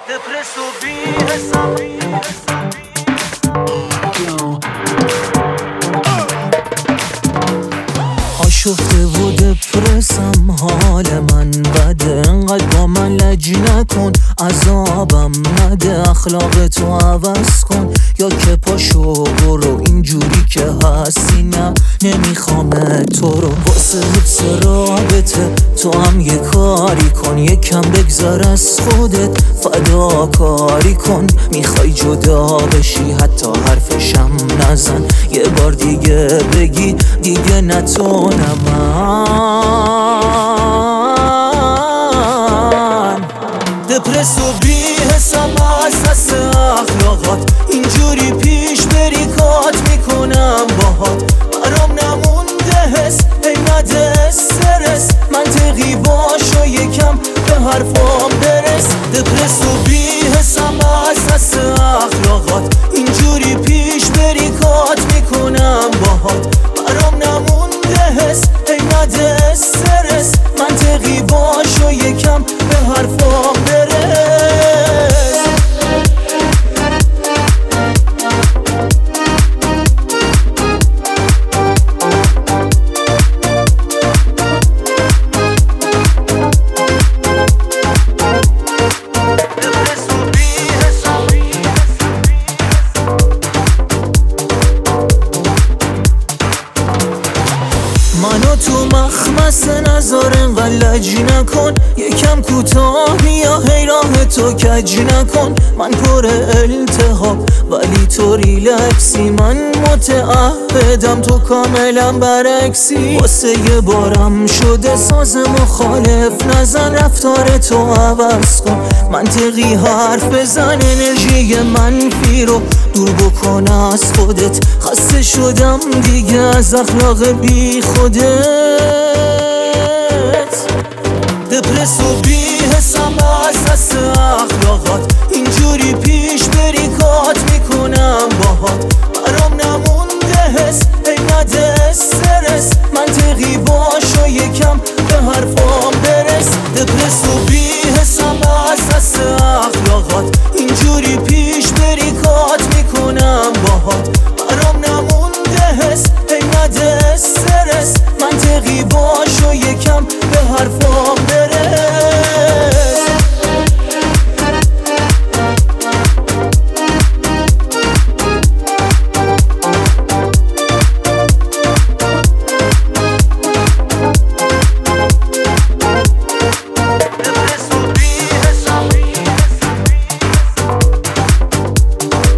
دپرس و بی‌حسابی آشفته و دپرسم، حال من بده، انقدر با من لج نکن، عذابم نده، اخلاق تو عوض کن، یا که پاشو برو اینجوری که هستی، نه نمیخوام تو رو، واسه حفظ رابطه تو هم یه کاری کن، یکم بگذار از خودت فداکاری کن، میخوای جدا بشی حتی حرفشم نزن، یه بار دیگه بگی دیگه نتونم من. دپرس و بی‌حساب از دست اخلاقات، اینجوری پیش بری کات میکنم باهات، برام نمونده حس نده استرس، منطقی باش و یکم به حرفام برس. دپرس و بی‌حساب از دست اخلاقات، اینجوری پیش بری کات میکنم باهات، برام نمونده حس نده استرس، منطقی باش و یکم به حرفام برس. منو تو مخمس نذار، انقدر لج نکن، یکم کوتاه یا هی راه تو کج نکن، من پر التهاب ولی تو ریلکسی، من متعهدم تو کاملا برعکسی، واسه یه بارم شده ساز مخالف نزن، رفتار تو عوض کن، منطقی حرف بزن، انرژی منفی رو دور بکن از خودت، خسته شدم دیگه از اخلاق بی خودت. دپرس و بی‌حساب از دست اخلاقات، اینجوری پیش بری کات میکنم باهات، برام نمونده حس نده استرس، منطقی باش و یکم به حرفام برس. دپرس و بی‌حساب از دست اخلاقات، اینجوری پیش بری کات میکنم باهات، برام نمونده حس نده استرس، منطقی باش و یکم به حرفام برس.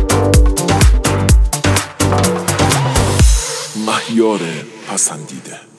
مهیار پسندیده.